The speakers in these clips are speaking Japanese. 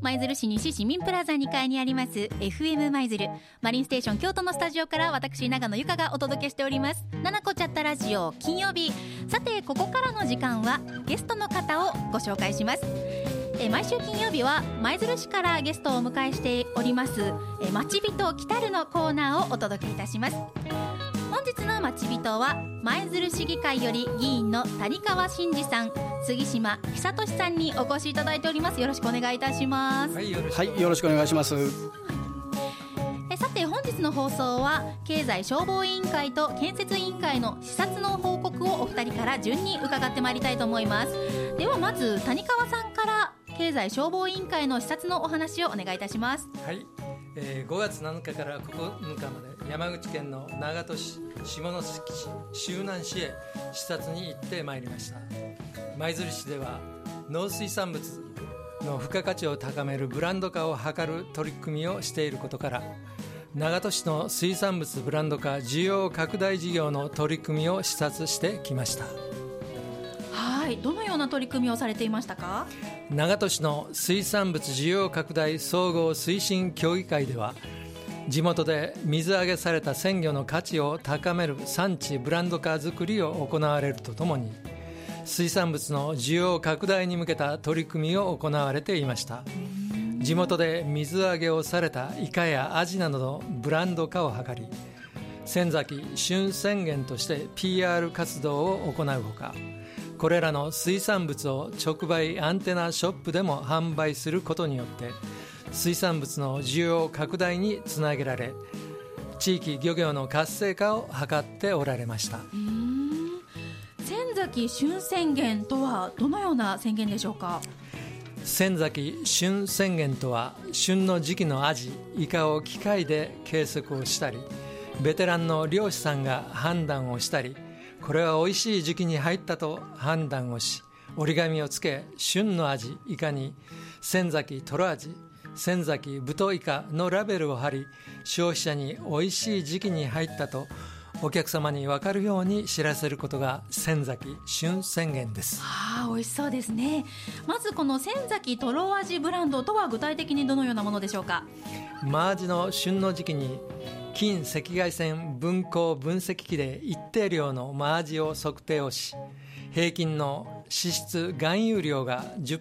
舞鶴市西市民プラザ2階にあります FM 舞鶴マリンステーション京都のスタジオから私長野由香がお届けしております。ななこちゃったラジオ金曜日。さてここからの時間はゲストの方をご紹介します。毎週金曜日は舞鶴市からゲストをお迎えしておりますまちびと来たるのコーナーをお届けいたします。本日のまちびとは舞鶴市議会より議員の谷川真司さん、杉島久俊さんにお越しいただいております。よろしくお願いいたします。 はい、よろしくお願いします。 さて本日の放送は経済消防委員会と建設委員会の視察の報告をお二人から順に伺ってまいりたいと思います。ではまず谷川さんから経済消防委員会の視察のお話をお願いいたします。 はい、5月7日から9日まで山口県の長門市、下関市、周南市へ視察に行ってまいりました。舞鶴市では農水産物の付加価値を高めるブランド化を図る取り組みをしていることから長門市の水産物ブランド化需要拡大事業の取り組みを視察してきました。 はい、どのような取り組みをされていましたか？ 長門市の水産物需要拡大総合推進協議会では地元で水揚げされた鮮魚の価値を高める産地ブランド化づくりを行われるとともに水産物の需要拡大に向けた取り組みを行われていました。地元で水揚げをされたイカやアジなどのブランド化を図り仙崎旬宣言として PR 活動を行うほかこれらの水産物を直売アンテナショップでも販売することによって水産物の需要拡大につなげられ地域漁業の活性化を図っておられました。 仙崎旬宣言とはどのような宣言でしょうか？ 仙崎旬宣言とは旬の時期のアジ、イカを機械で計測をしたりベテランの漁師さんが判断をしたりこれは美味しい時期に入ったと判断をし折り紙をつけ旬のアジ、イカに仙崎トロアジ、仙崎太イカのラベルを貼り消費者に美味しい時期に入ったとお客様に分かるように知らせることが仙崎旬宣言です。 美味しそうですね。まずこの仙崎トロ味ブランドとは具体的にどのようなものでしょうか？ マアジの旬の時期に近赤外線分光分析機で一定量のマアジを測定をし平均の脂質含有量が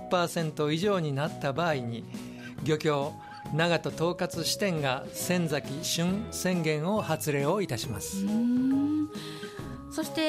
10% 以上になった場合に漁協長門統括支店が仙崎旬宣言を発令をいたします。 そして、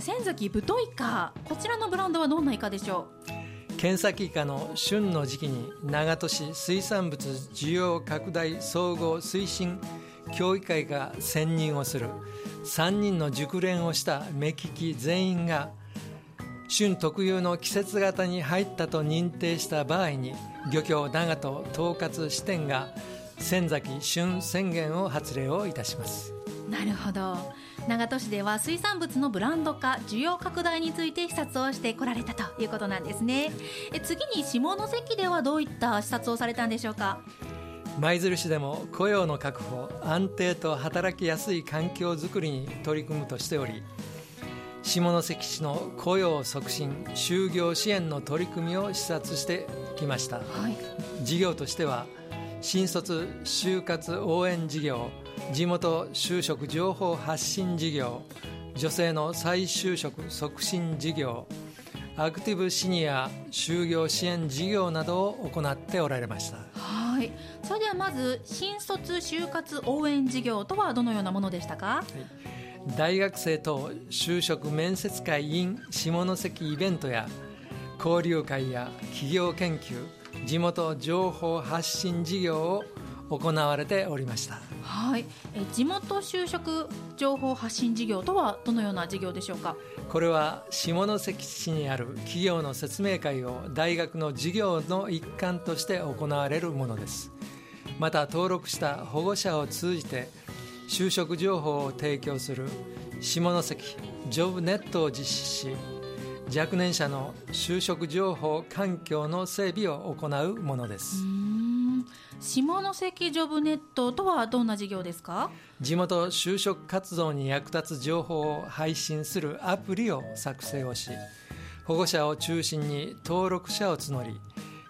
仙崎太イカ、こちらのブランドはどんなイカでしょう？剣先イカの旬の時期に長門市水産物需要拡大総合推進協議会が選任をする3人の熟練をした目利き全員が旬特有の季節型に入ったと認定した場合に漁協長門統括支店が仙崎旬宣言を発令をいたします。 なるほど。長門市では水産物のブランド化需要拡大について視察をしてこられたということなんですね。次に下関ではどういった視察をされたんでしょうか？ 舞鶴市でも雇用の確保、安定と働きやすい環境づくりに取り組むとしており下関市の雇用促進就業支援の取り組みを視察してきました。事業としては新卒就活応援事業、地元就職情報発信事業、女性の再就職促進事業、アクティブシニア就業支援事業などを行っておられました。 それではまず新卒就活応援事業とはどのようなものでしたか？ 大学生等就職面接会 in 下関イベントや交流会や企業研究、地元情報発信事業を行われておりました。 地元就職情報発信事業とはどのような事業でしょうか？ これは下関市にある企業の説明会を大学の授業の一環として行われるものです。また登録した保護者を通じて就職情報を提供する下関ジョブネットを実施し若年者の就職情報環境の整備を行うものです。 下関ジョブネットとはどんな事業ですか？ 地元就職活動に役立つ情報を配信するアプリを作成をし保護者を中心に登録者を募り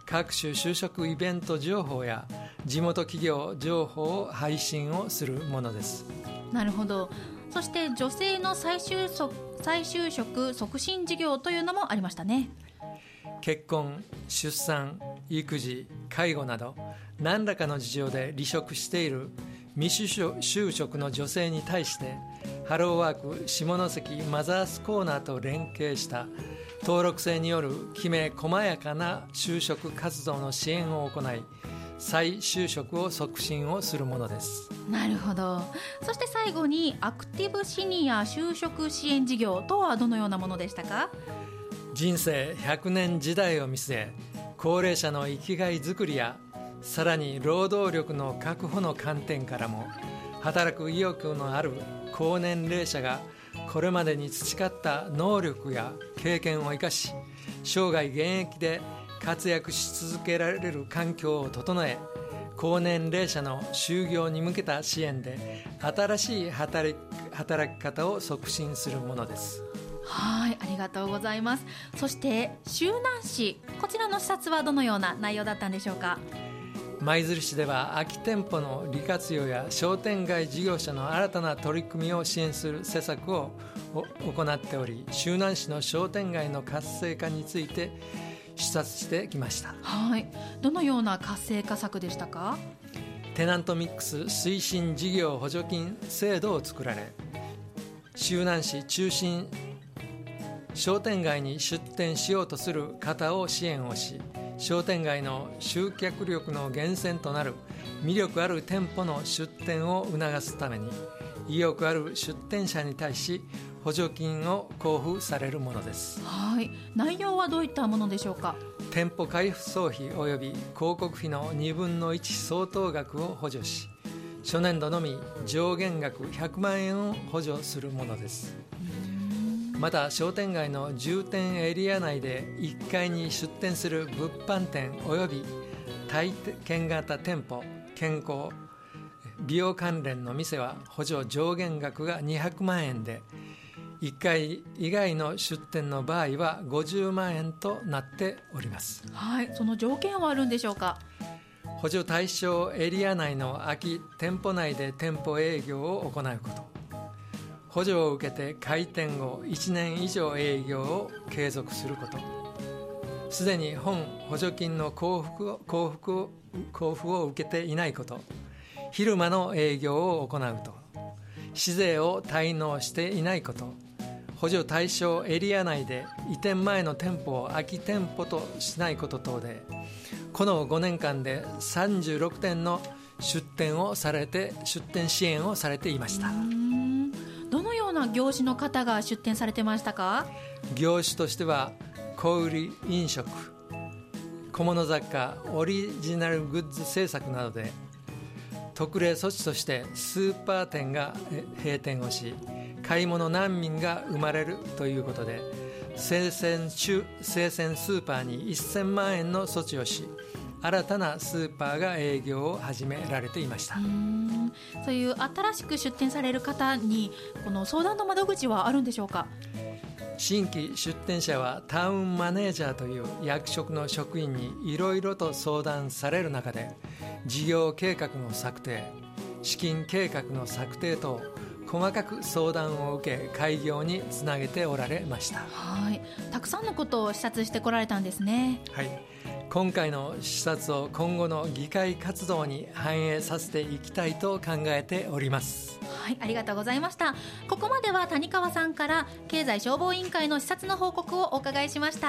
各種就職イベント情報や地元企業情報を配信をするものです。 なるほど。そして女性の再就職促進事業というのもありましたね。 結婚、出産、育児、介護など何らかの事情で離職している未就職の女性に対してハローワーク下関マザースコーナーと連携した登録制によるきめ細やかな就職活動の支援を行い、再就職を促進をするものです。 なるほど。そして最後にアクティブシニア就職支援事業とはどのようなものでしたか？ 人生100年時代を見据え、高齢者の生きがいづくりやさらに労働力の確保の観点からも働く意欲のある高年齢者がこれまでに培った能力や経験を生かし、生涯現役で活躍し続けられる環境を整え、高年齢者の就業に向けた支援で新しい働き方を促進するものです。 はい、ありがとうございます。そして周南市、こちらの視察はどのような内容だったんでしょうか？ 舞鶴市では空き店舗の利活用や商店街事業者の新たな取り組みを支援する施策を行っており、周南市の商店街の活性化について視察してきました。 はい、どのような活性化策でしたか？ テナントミックス推進事業補助金制度を作られ、周南市中心商店街に出店しようとする方を支援をし、商店街の集客力の源泉となる魅力ある店舗の出店を促すために、意欲ある出店者に対し補助金を交付されるものです。 はい、内容はどういったものでしょうか？ 店舗開放費および広告費の2分の1相当額を補助し、初年度のみ上限額100万円を補助するものです。また商店街の重点エリア内で1階に出店する物販店および体験型店舗、健康、美容関連の店は補助上限額が200万円で、1階以外の出店の場合は50万円となっております。 はい、その条件はあるんでしょうか？ 補助対象エリア内の空き店舗内で店舗営業を行うこと、補助を受けて開店後1年以上営業を継続すること、すでに本補助金の交付を受けていないこと、昼間の営業を行うと、市税を滞納していないこと、補助対象エリア内で移転前の店舗を空き店舗としないこと等で、この5年間で36店の出店支援をされていました。 どのような業種の方が出店されてましたか？ 業種としては小売飲食、小物雑貨、オリジナルグッズ制作などで、特例措置としてスーパー店が閉店をし、買い物難民が生まれるということで、生鮮スーパーに1000万円の措置をし、新たなスーパーが営業を始められていました。 そういう新しく出店される方にこの相談の窓口はあるんでしょうか？ 新規出店者はタウンマネージャーという役職の職員にいろいろと相談される中で、事業計画の策定、資金計画の策定と細かく相談を受け、開業につなげておられました。 はい、たくさんのことを視察してこられたんですね。 はい、今回の視察を今後の議会活動に反映させていきたいと考えております。 はい、ありがとうございました。ここまでは谷川さんから経済消防委員会の視察の報告をお伺いしました。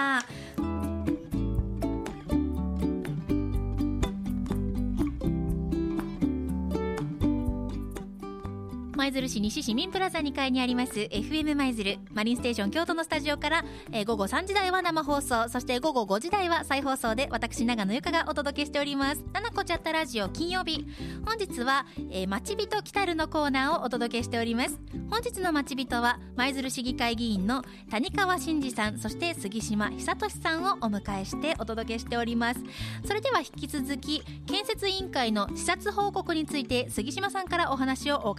舞鶴市西市民プラザ2階にあります FM 舞鶴マリンステーション京都のスタジオから、午後3時台は生放送、そして午後5時台は再放送で私長野由香がお届けしております。ななこちゃったラジオ金曜日、本日は、まちびと来たるのコーナーをお届けしております。本日のまちびとは舞鶴市議会議員の谷川真司さん、そして杉島久俊さんをお迎えしてお届けしております。それでは引き続き建設委員会の視察報告について杉島さんからお話をお伺いしたいと思います。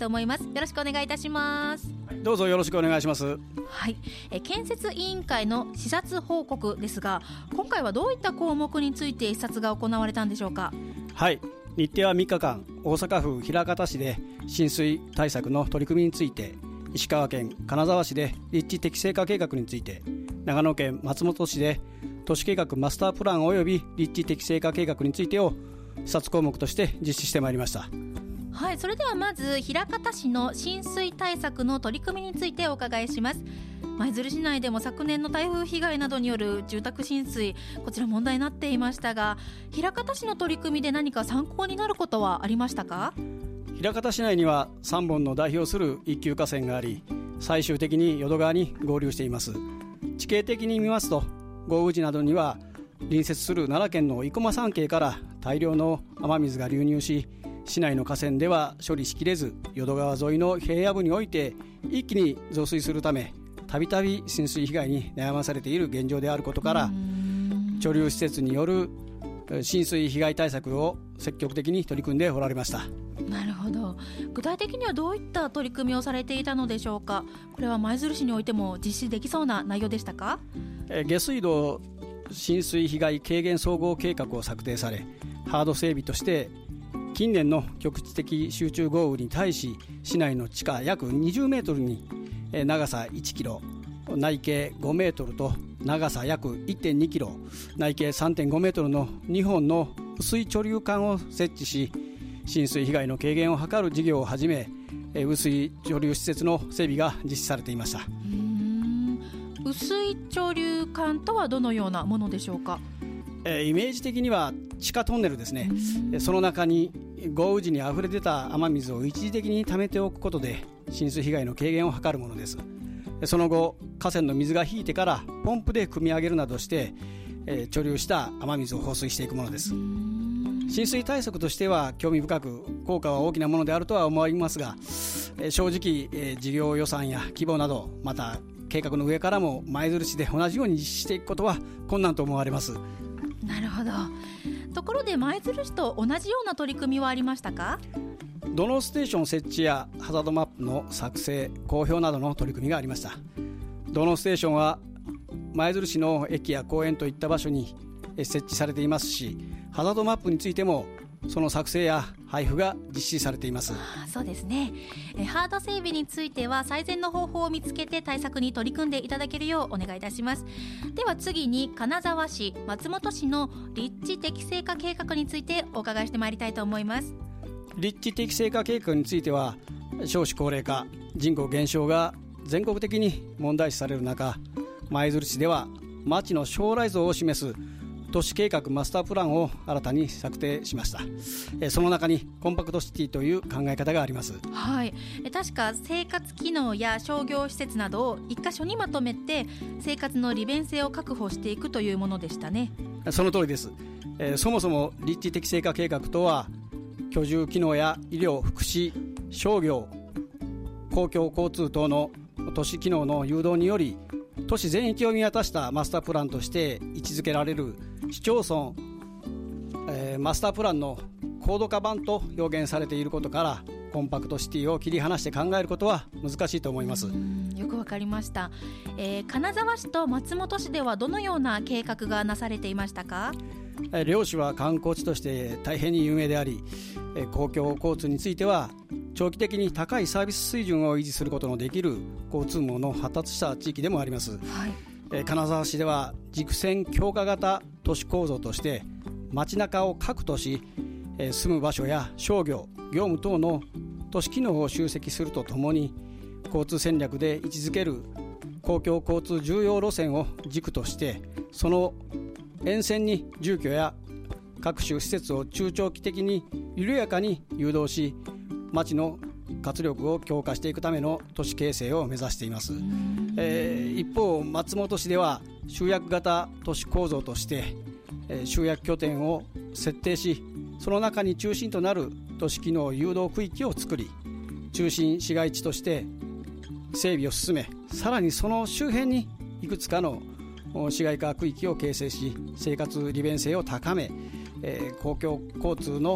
思います。よろしくお願いいたします。 どうぞよろしくお願いします。 はい、建設委員会の視察報告ですが、今回はどういった項目について視察が行われたんでしょうか。 はい、日程は3日間、大阪府枚方市で浸水対策の取り組みについて、石川県金沢市で立地適正化計画について、長野県松本市で都市計画マスタープラン及び立地適正化計画についてを視察項目として実施してまいりました。 はい、それではまず枚方市の浸水対策の取り組みについてお伺いします。舞鶴市内でも昨年の台風被害などによる住宅浸水、こちら問題になっていましたが、枚方市の取り組みで何か参考になることはありましたか。 枚方市内には3本の代表する一級河川があり、最終的に淀川に合流しています。地形的に見ますと、豪雨時などには隣接する奈良県の生駒山系から大量の雨水が流入し、市内の河川では処理しきれず、淀川沿いの平野部において一気に増水するため、たびたび浸水被害に悩まされている現状であることから、貯留施設による浸水被害対策を積極的に取り組んでおられました。 なるほど。具体的にはどういった取り組みをされていたのでしょうか。これは舞鶴市においても実施できそうな内容でしたか。 下水道浸水被害軽減総合計画を策定され、ハード整備として近年の局地的集中豪雨に対し、市内の地下約20メートルに長さ1キロ、内径5メートルと長さ約 1.2 キロ、内径 3.5 メートルの2本の薄い貯留管を設置し、浸水被害の軽減を図る事業をはじめ、薄い貯留施設の整備が実施されていました。 薄い貯留管とはどのようなものでしょうか。 イメージ的には地下トンネルですね。その中に豪雨時にあふれ出た雨水を一時的に溜めておくことで浸水被害の軽減を図るものです。その後、河川の水が引いてからポンプで汲み上げるなどして、貯留した雨水を放水していくものです。浸水対策としては興味深く、効果は大きなものであるとは思いますが、正直、事業予算や規模など、また計画の上からも舞鶴市で同じように実施していくことは困難と思われます。 なるほど。ところで舞鶴市と同じような取り組みはありましたか。 土のうステーション設置やハザードマップの作成、公表などの取り組みがありました。土のうステーションは舞鶴市の駅や公園といった場所に設置されていますし、ハザードマップについてもその作成や配布が実施されています。 そうですね。ハード整備については最善の方法を見つけて対策に取り組んでいただけるようお願いいたします。では次に金沢市、松本市の立地適正化計画についてお伺いしてまいりたいと思います。 立地適正化計画については、少子高齢化、人口減少が全国的に問題視される中、舞鶴市では町の将来像を示す都市計画マスタープランを新たに策定しました。その中にコンパクトシティという考え方があります。 はい、確か生活機能や商業施設などを一箇所にまとめて生活の利便性を確保していくというものでしたね。 その通りです。そもそも立地適正化計画とは、居住機能や医療、福祉、商業、公共交通等の都市機能の誘導により、都市全域を見渡したマスタープランとして位置づけられる市町村、マスタープランの高度化版と表現されていることから、コンパクトシティを切り離して考えることは難しいと思います。 よくわかりました。金沢市と松本市ではどのような計画がなされていましたか。 両市は観光地として大変に有名であり、公共交通については長期的に高いサービス水準を維持することのできる交通網の発達した地域でもあります。金沢市では軸線強化型都市構造として街中を核とし、住む場所や商業、業務等の都市機能を集積するとともに、交通戦略で位置づける公共交通重要路線を軸として、その沿線に住居や各種施設を中長期的に緩やかに誘導し、町の活力を強化していくための都市形成を目指しています。一方、松本市では集約型都市構造として、集約拠点を設定し、その中に中心となる都市機能誘導区域を作り、中心市街地として整備を進め、さらにその周辺にいくつかの市街化区域を形成し、生活利便性を高め、公共交通の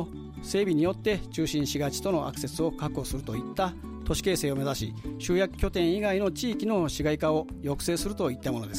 整備によって中心市街地とのアクセスを確保するといった都市形成を目指し、集約拠点以外の地域の市街化を抑制するといったものです。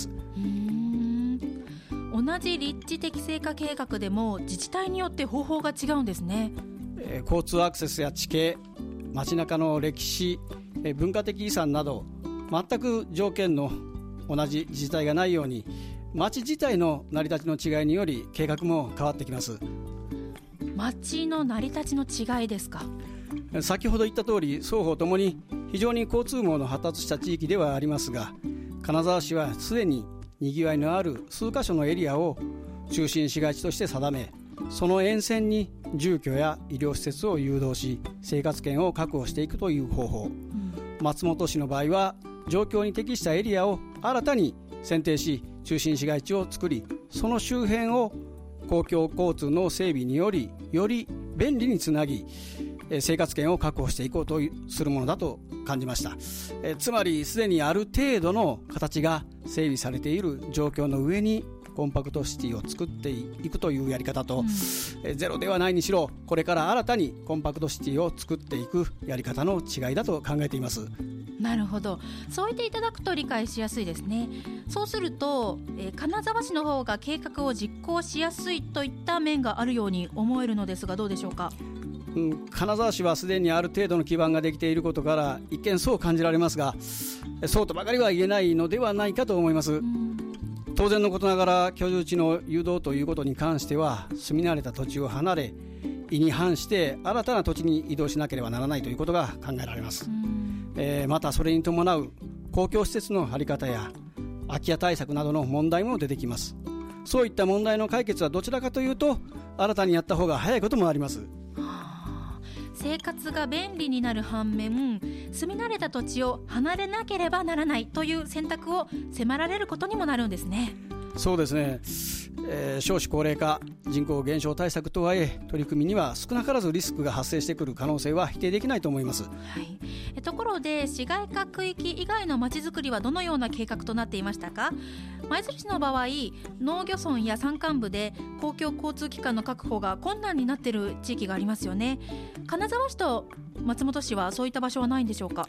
同じ立地適正化計画でも自治体によって方法が違うんですね。 交通アクセスや地形、街中の歴史、文化的遺産など全く条件の同じ自治体がないように、街自体の成り立ちの違いにより計画も変わってきます。 街の成り立ちの違いですか。 先ほど言った通り、双方ともに非常に交通網の発達した地域ではありますが、金沢市はすでににぎわいのある数カ所のエリアを中心市街地として定め、その沿線に住居や医療施設を誘導し、生活圏を確保していくという方法、松本市の場合は状況に適したエリアを新たに選定し、中心市街地を作り、その周辺を公共交通の整備によりより便利につなぎ、生活圏を確保していこうとするものだと感じました。つまりすでにある程度の形が整備されている状況の上にコンパクトシティを作っていくというやり方と、ゼロではないにしろこれから新たにコンパクトシティを作っていくやり方の違いだと考えています。 なるほど、そう言っていただくと理解しやすいですね。そうすると、金沢市の方が計画を実行しやすいといった面があるように思えるのですが、どうでしょうか。 金沢市はすでにある程度の基盤ができていることから一見そう感じられますが、そうとばかりは言えないのではないかと思います。当然のことながら居住地の誘導ということに関しては、住み慣れた土地を離れ、意に反して新たな土地に移動しなければならないということが考えられます。またそれに伴う公共施設の在り方や空き家対策などの問題も出てきます。そういった問題の解決はどちらかというと新たにやった方が早いこともあります。 生活が便利になる反面、住み慣れた土地を離れなければならないという選択を迫られることにもなるんですね。 そうですね、少子高齢化、人口減少対策とはいえ、取り組みには少なからずリスクが発生してくる可能性は否定できないと思います。 ところで市街化区域以外のまちづくりはどのような計画となっていましたか。舞鶴市の場合、農漁村や山間部で公共交通機関の確保が困難になっている地域がありますよね。金沢市と松本市はそういった場所はないんでしょうか。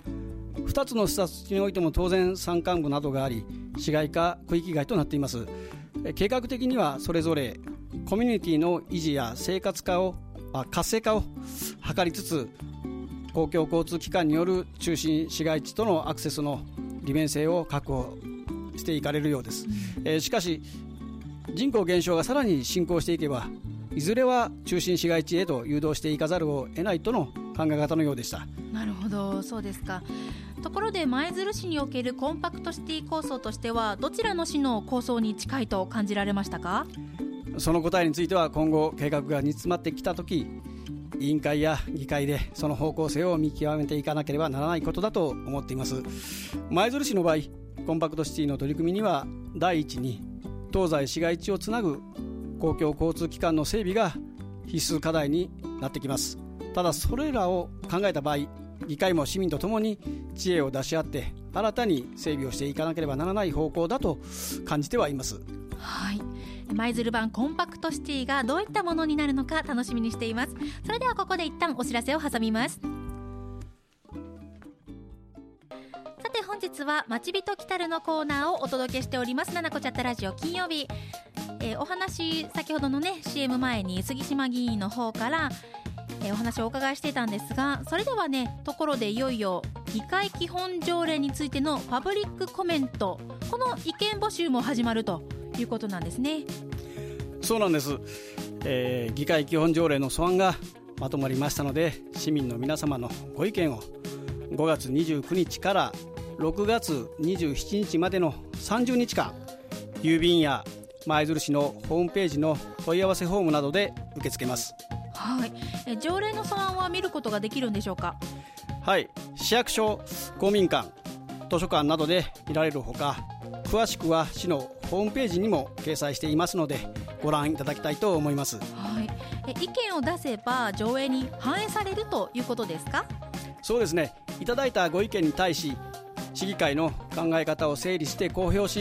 2つの視察地においても当然山間部などがあり、市街化区域外となっています。計画的にはそれぞれコミュニティの維持や生活化を活性化を図りつつ、公共交通機関による中心市街地とのアクセスの利便性を確保していかれるようです。しかし人口減少がさらに進行していけば、いずれは中心市街地へと誘導していかざるを得ないとの考え方のようでした。 なるほど、そうですか。ところで舞鶴市におけるコンパクトシティ構想としては、どちらの市の構想に近いと感じられましたか。 その答えについては今後計画が煮詰まってきたとき、委員会や議会でその方向性を見極めていかなければならないことだと思っています。舞鶴市の場合、コンパクトシティの取り組みには第一に東西市街地をつなぐ公共交通機関の整備が必須課題になってきます。ただそれらを考えた場合、議会も市民とともに知恵を出し合って新たに整備をしていかなければならない方向だと感じてはいます。 舞鶴版コンパクトシティがどういったものになるのか楽しみにしています。それではここで一旦お知らせを挟みます。さて本日はまちびときたるのコーナーをお届けしております。ななこチャットラジオ金曜日、お話先ほどのね CM 前に杉島議員の方からお話をお伺いしていたんですが、それではね、ところでいよいよ議会基本条例についてのパブリックコメント、この意見募集も始まるということなんですね。 そうなんです。議会基本条例の素案がまとまりましたので、市民の皆様のご意見を5月29日から6月27日までの30日間、郵便や舞鶴市のホームページの問い合わせフォームなどで受け付けます。 条例の素案は見ることができるんでしょうか。 市役所、公民館、図書館などで見られるほか、詳しくは市のホームページにも掲載していますのでご覧いただきたいと思います。 意見を出せば条例に反映されるということですか。 そうですね、いただいたご意見に対し市議会の考え方を整理して公表し、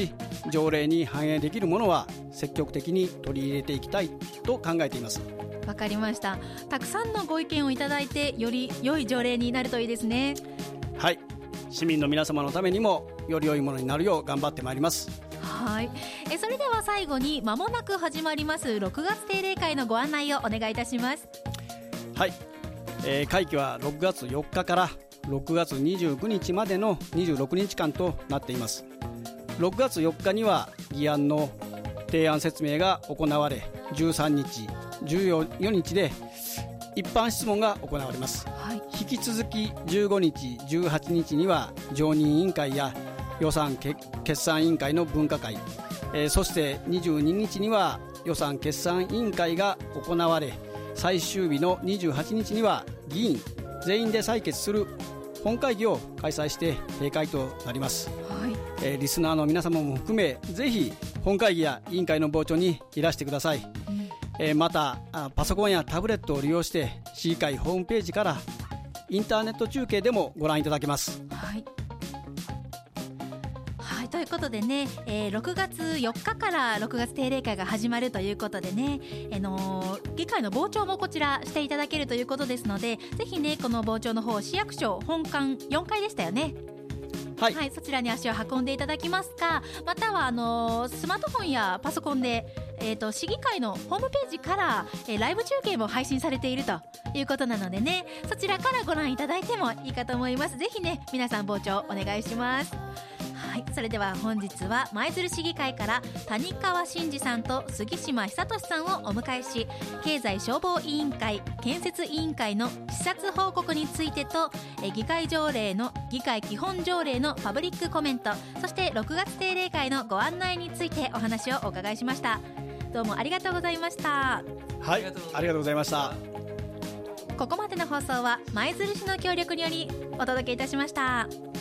条例に反映できるものは積極的に取り入れていきたいと考えています。 わかりました。たくさんのご意見をいただいて、より良い条例になるといいですね。 はい、市民の皆様のためにもより良いものになるよう頑張ってまいります。 はい。それでは最後に間もなく始まります6月定例会のご案内をお願いいたします。 はい、会期は6月4日から6月29日までの26日間となっています。6月4日には議案の提案説明が行われ、13日、14日で一般質問が行われます。はい、引き続き15日、18日には常任委員会や予算決算委員会の分科会、そして22日には予算決算委員会が行われ、最終日の28日には議員全員で採決する本会議を開催して閉会となります。はい、リスナーの皆様も含め、ぜひ本会議や委員会の傍聴にいらしてください。またパソコンやタブレットを利用して市議会ホームページからインターネット中継でもご覧いただけます。 はいはい、ということでね、6月4日から6月定例会が始まるということでね、議会の傍聴もこちらしていただけるということですので、ぜひねこの傍聴の方、市役所本館4階でしたよね。はい、はい、そちらに足を運んでいただきますか、またはスマートフォンやパソコンで、市議会のホームページから、ライブ中継も配信されているということなのでね、そちらからご覧いただいてもいいかと思います。ぜひね皆さん傍聴お願いします。はい、それでは本日は舞鶴市議会から谷川真司さんと杉島久俊さんをお迎えし、経済消防委員会建設委員会の視察報告についてと、議会基本条例のパブリックコメント、そして6月定例会のご案内についてお話をお伺いしました。どうもありがとうございました。 はい、ありがとうございました。 ここまでの放送は舞鶴市の協力によりお届けいたしました。